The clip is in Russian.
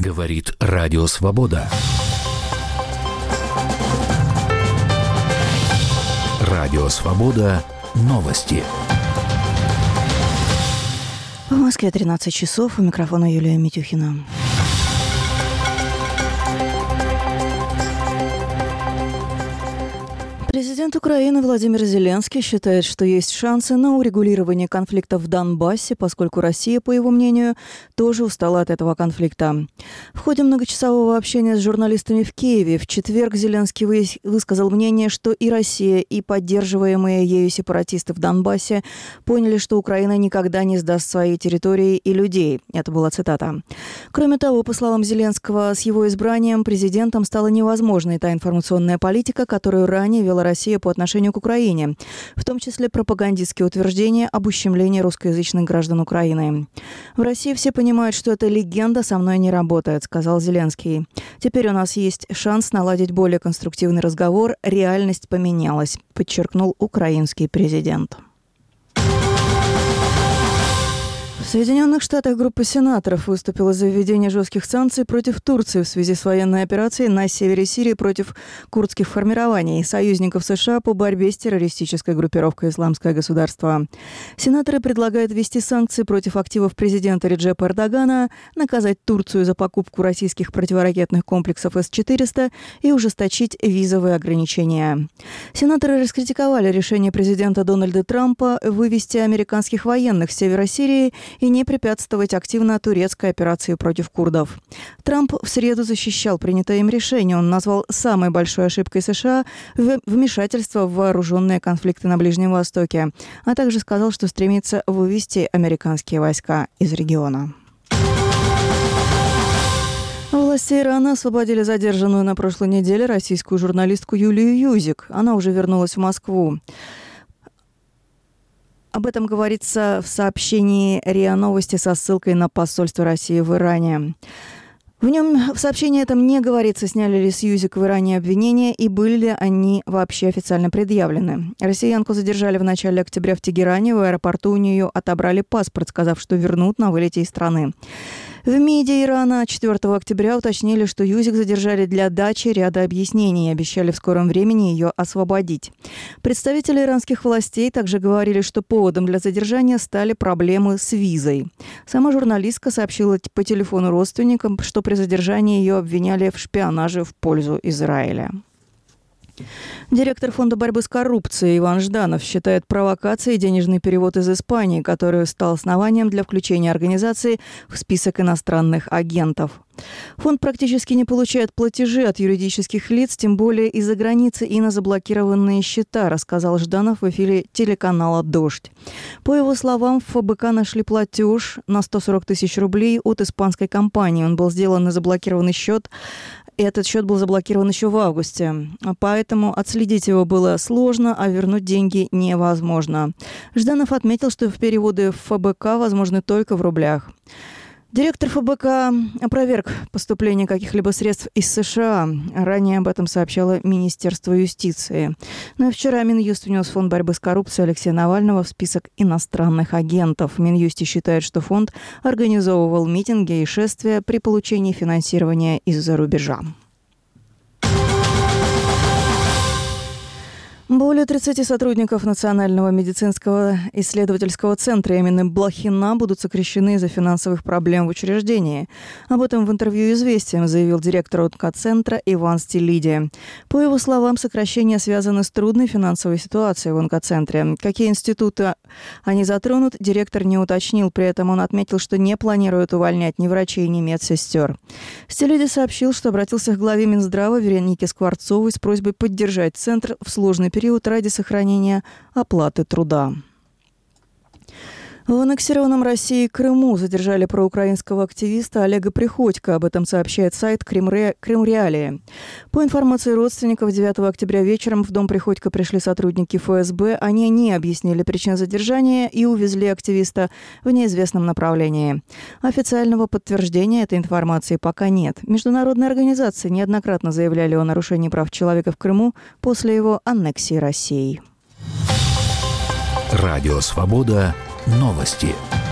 Говорит Радио Свобода. Радио Свобода. Новости. В Москве 13 часов. У микрофона Юлия Митюхина. Президент Украины Владимир Зеленский считает, что есть шансы на урегулирование конфликта в Донбассе, поскольку Россия, по его мнению, тоже устала от этого конфликта. В ходе многочасового общения с журналистами в Киеве в четверг Зеленский высказал мнение, что и Россия, и поддерживаемые ею сепаратисты в Донбассе поняли, что Украина никогда не сдаст свои территории и людей. Это была цитата. Кроме того, по словам Зеленского, с его избранием президентом стала невозможной та информационная политика, которую ранее вела Россия по отношению к Украине, в том числе пропагандистские утверждения об ущемлении русскоязычных граждан Украины. В России все понимают, что эта легенда со мной не работает, сказал Зеленский. Теперь у нас есть шанс наладить более конструктивный разговор. Реальность поменялась, подчеркнул украинский президент. В Соединенных Штатах группа сенаторов выступила за введение жестких санкций против Турции в связи с военной операцией на севере Сирии против курдских формирований и союзников США по борьбе с террористической группировкой «Исламское государство». Сенаторы предлагают ввести санкции против активов президента Реджепа Эрдогана, наказать Турцию за покупку российских противоракетных комплексов С-400 и ужесточить визовые ограничения. Сенаторы раскритиковали решение президента Дональда Трампа вывести американских военных с севера Сирии и не препятствовать активно турецкой операции против курдов. Трамп в среду защищал принятое им решение. Он назвал самой большой ошибкой США вмешательство в вооруженные конфликты на Ближнем Востоке, а также сказал, что стремится вывести американские войска из региона. Власти Ирана освободили задержанную на прошлой неделе российскую журналистку Юлию Юзик. Она уже вернулась в Москву. Об этом говорится в сообщении РИА Новости со ссылкой на посольство России в Иране. В сообщении этом не говорится, сняли ли с Юзик в Иране обвинения и были ли они вообще официально предъявлены. Россиянку задержали в начале октября в Тегеране. В аэропорту у нее отобрали паспорт, сказав, что вернут на вылете из страны. В МИДе Ирана 4 октября уточнили, что Юзик задержали для дачи ряда объяснений и обещали в скором времени ее освободить. Представители иранских властей также говорили, что поводом для задержания стали проблемы с визой. Сама журналистка сообщила по телефону родственникам, что при задержании ее обвиняли в шпионаже в пользу Израиля. Директор Фонда борьбы с коррупцией Иван Жданов считает провокацией денежный перевод из Испании, который стал основанием для включения организации в список иностранных агентов. Фонд практически не получает платежи от юридических лиц, тем более из-за границы и на заблокированные счета, рассказал Жданов в эфире телеканала «Дождь». По его словам, в ФБК нашли платеж на 140 тысяч рублей от испанской компании. Он был сделан на заблокированный счет. И этот счет был заблокирован еще в августе. Поэтому отследить его было сложно, а вернуть деньги невозможно. Жданов отметил, что переводы в ФБК возможны только в рублях. Директор ФБК опроверг поступление каких-либо средств из США. Ранее об этом сообщало Министерство юстиции. Но вчера Минюст внес в Фонд борьбы с коррупцией Алексея Навального в список иностранных агентов. В Минюсте считает, что фонд организовывал митинги и шествия при получении финансирования из-за рубежа. Более 30 сотрудников Национального медицинского исследовательского центра имени Блохина будут сокращены из-за финансовых проблем в учреждении. Об этом в интервью «Известиям» заявил директор онкоцентра Иван Стилиди. По его словам, сокращения связаны с трудной финансовой ситуацией в онкоцентре. Какие институты они затронут, директор не уточнил. При этом он отметил, что не планирует увольнять ни врачей, ни медсестер. Стилиди сообщил, что обратился к главе Минздрава Веронике Скворцовой с просьбой поддержать центр в сложный период ради сохранения оплаты труда. В аннексированном Россией Крыму задержали проукраинского активиста Олега Приходько. Об этом сообщает сайт Крымреалии. По информации родственников, 9 октября вечером в дом Приходько пришли сотрудники ФСБ. Они не объяснили причин задержания и увезли активиста в неизвестном направлении. Официального подтверждения этой информации пока нет. Международные организации неоднократно заявляли о нарушении прав человека в Крыму после его аннексии Россией. Радио «Свобода». Новости.